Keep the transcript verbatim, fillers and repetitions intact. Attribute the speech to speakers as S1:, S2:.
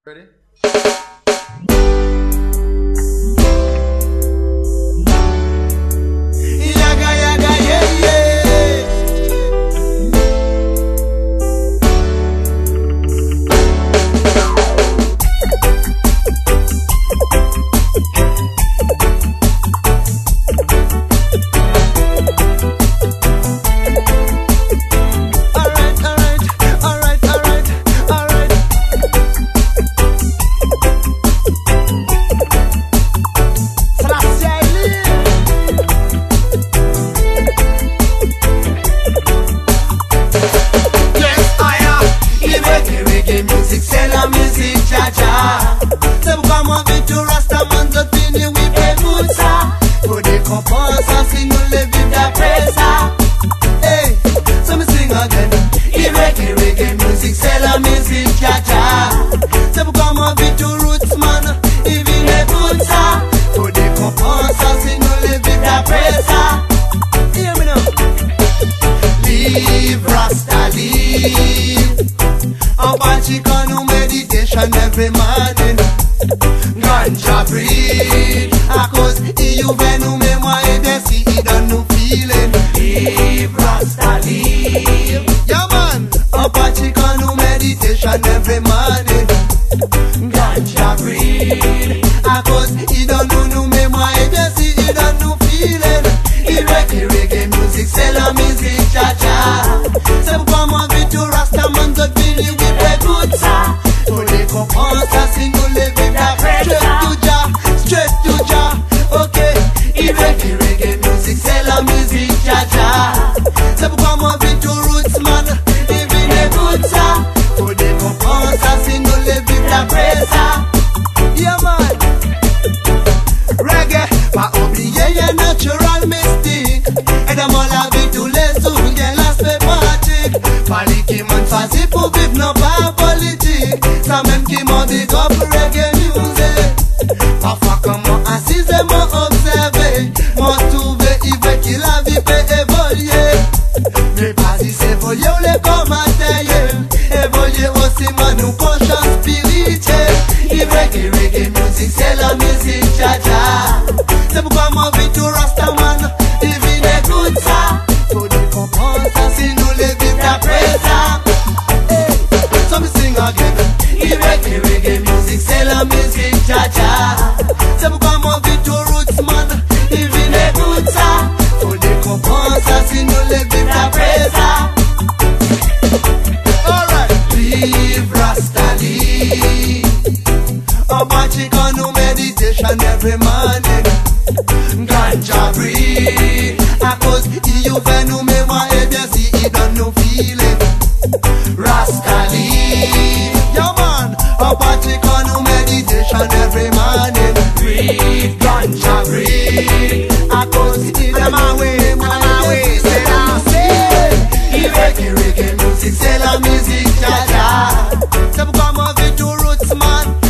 S1: Ready?
S2: Yaga yaga yeah yeah. Alright, alright, alright, alright, alright. Yes, I am. Reggae, reggae music, c'est la musique, ja ja. C'est pourquoi moi vite tout Rastaman de fini, oui, fait tout ça. Pour des compensations, si nous les vivons d'après ça. Hey, so me sing again. Reggae, reggae music, c'est la musique, ja ja. C'est pourquoi moi vite tout Rootsman, il vient tout ça. Pour des compensations, si nous les vivons d'après ça. Hear me now. Live Rasta live. On party on no meditation every morning. Ganja breed. A cause you ven nou mémoire et desi I don't no feeling. Live Rasta live. Yeah man. On party on no meditation every morning. Ganja breed. A cause I don't know no mémoire et desi I don't no feeling. Reggae, reggae music, c'est la musique, cha cha. C'est pourquoi moi vite tout Rastaman de fini, oui, fait tout ça. Pour les comprendre, ça si nous les vivons d'après. Straight to ja, straight to ja, ok. Reggae, reggae music, c'est la musique, cha cha. C'est pourquoi moi vite tout Rootsman, il vient tout ça. Pour les comprendre, ça si nous les vivons d'après ça. Yeah man. Reggae, pas oublier y'a natural mystique. Et dans mon la vie tous les jours, y'a l'aspect pratique. Pas les qui m'ont choisi pour vivre, non pas politique. Ça même qui m'ont dit go pour reggae music. Parfois comme moi assise et moi observé, moi trouvé, il veut que la vie peut évoluer. Mais pas si c'est évoluer ou les commentaires. Évoluer aussi ma nous conscience spirituelle. Reggae, reggae music, c'est la musique, cha cha. C'est pourquoi moi vite tout Rastaman, il vient tout ça. Pour les comprendre, ça si nous les vivons d'après ça. Hey, so me sing again. Reggae, reggae music, c'est la musique, cha cha. C'est pourquoi moi vite tout Rootsman, il vient tout ça. Pour les comprendre, ça si nous les vivons d'après ça. Alright, live Rasta live. On party on no meditation every morning. Ganja breed. A cause you ven nou mémoire et bien si I don't no feeling. Rasta live. Yeah man. On party on no meditation every morning. Breed. Ganja breed. A cause I dem away, my way, c'est la c'est. Reggae, reggae music, c'est la musique, ja ja. C'est pourquoi moi vite tout Rootsman.